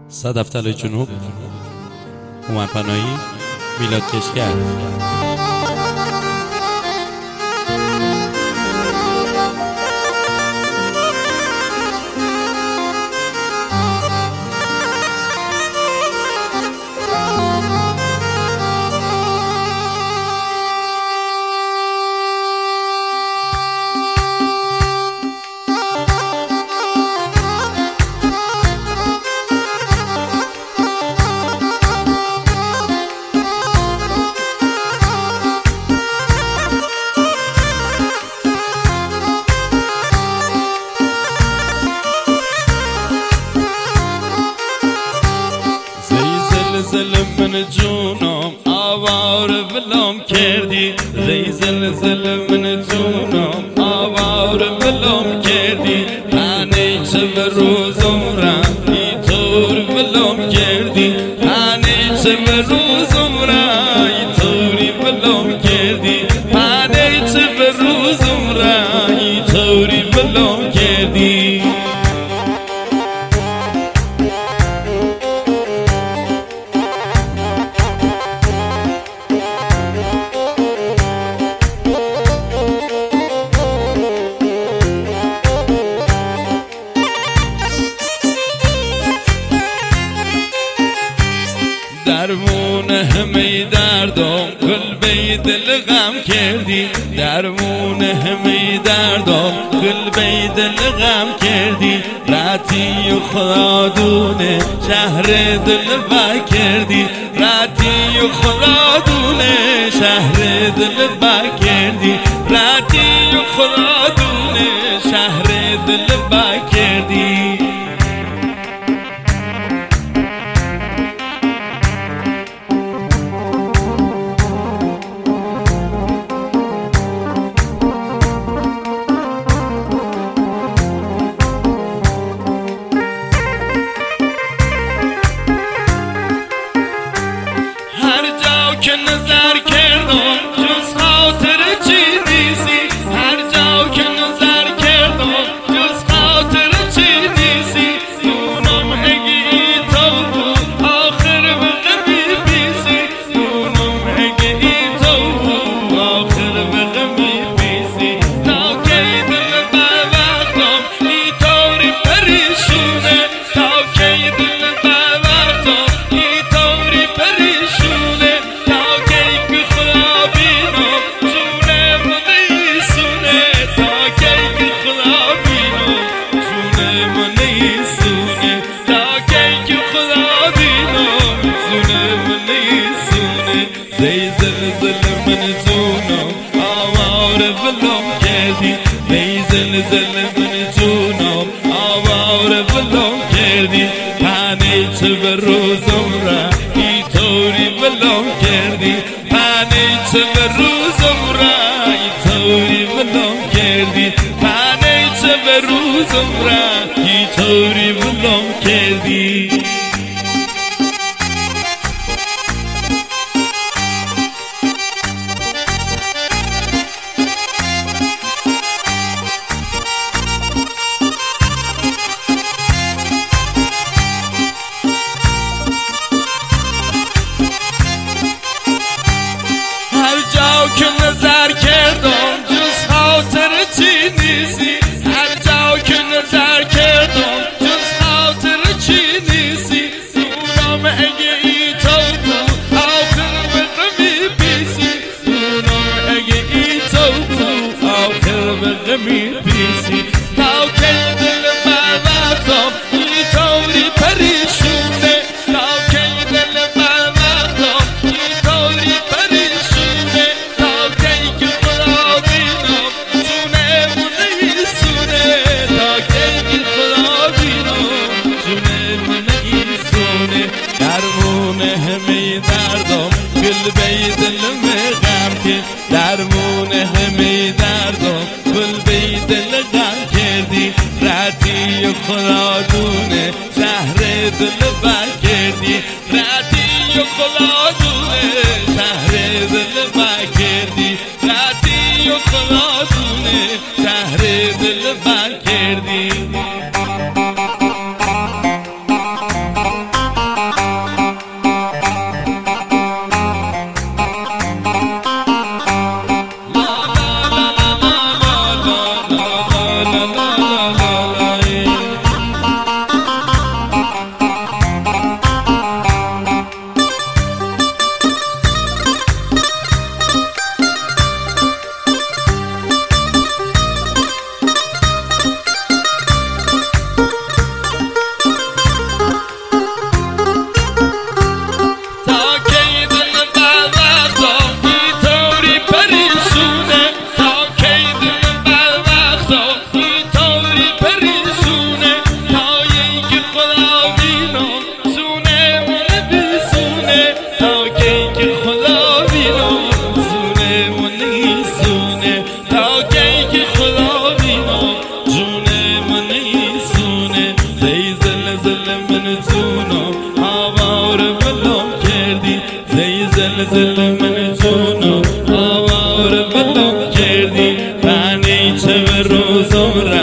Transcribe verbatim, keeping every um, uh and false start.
صدف طلای جنوب، هومن پناهی، میلاد کشگر. زل من جونم آوار ولام کردی، زی زل زل من جونم آوار ولام کردی، هنی چه به روزم را ای طور ولام کردی، هنی چه به روزم را ای طوری ولام کردی، هنی چه به روزم را ای طوری ولام کردی. درمون همه دردم کل بی دل غم کردی، درمون همه دردم کل بی دل غم کردی، راتی و خدادونه شهر دل با کردی، راتی و خدادونه شهر دل با کردی، راتی و خدادونه شهر دل با کردی. که نظر کردم جز خاطر چی نیستی، هر جا که نظر کردم جز خاطر چی نیستی، دونم اگه تو بود آخر به غمی بیسی، دونم اگه تو بود آخر به غمی بیسی، تا کی دل با وقتم ای طوری پریشونه، تا کی دل با وقتم ای طوری پریشونه، زی زل زل من جونم آوار ولام کردی، زی زل زل من جونم آوار ولام کردی، پنی چه به روزم را ای طوری ولام کردی، پنی چه به روزم را ای طوری ولام کردی، پنی چه به روزم را ای طوری ولام کردی. که نظر کردم جز خاطر چی نیستی، هر جا که نظر کردم جز خاطر چی نیستی، دونم اگه ای تو بود آخر به غمی بیسی، دونم اگه ای تو بود آخر به غمی بیسی، تا کی دل با وقتم ای طوری پریشونه، تا کی دل با وقتم ای طوری پریشونه، درمون همه دردم گل بی دل غم کردی، درمون همه دردم گل بی دل غم کردی، راتی و خدادونه شهر دل با کردی، راتی و خدادونه شهر دل با کردی، راتی و خدادونه شهر دل با کردی. دل من جونو آوار بلو کردی پنی چه به روزم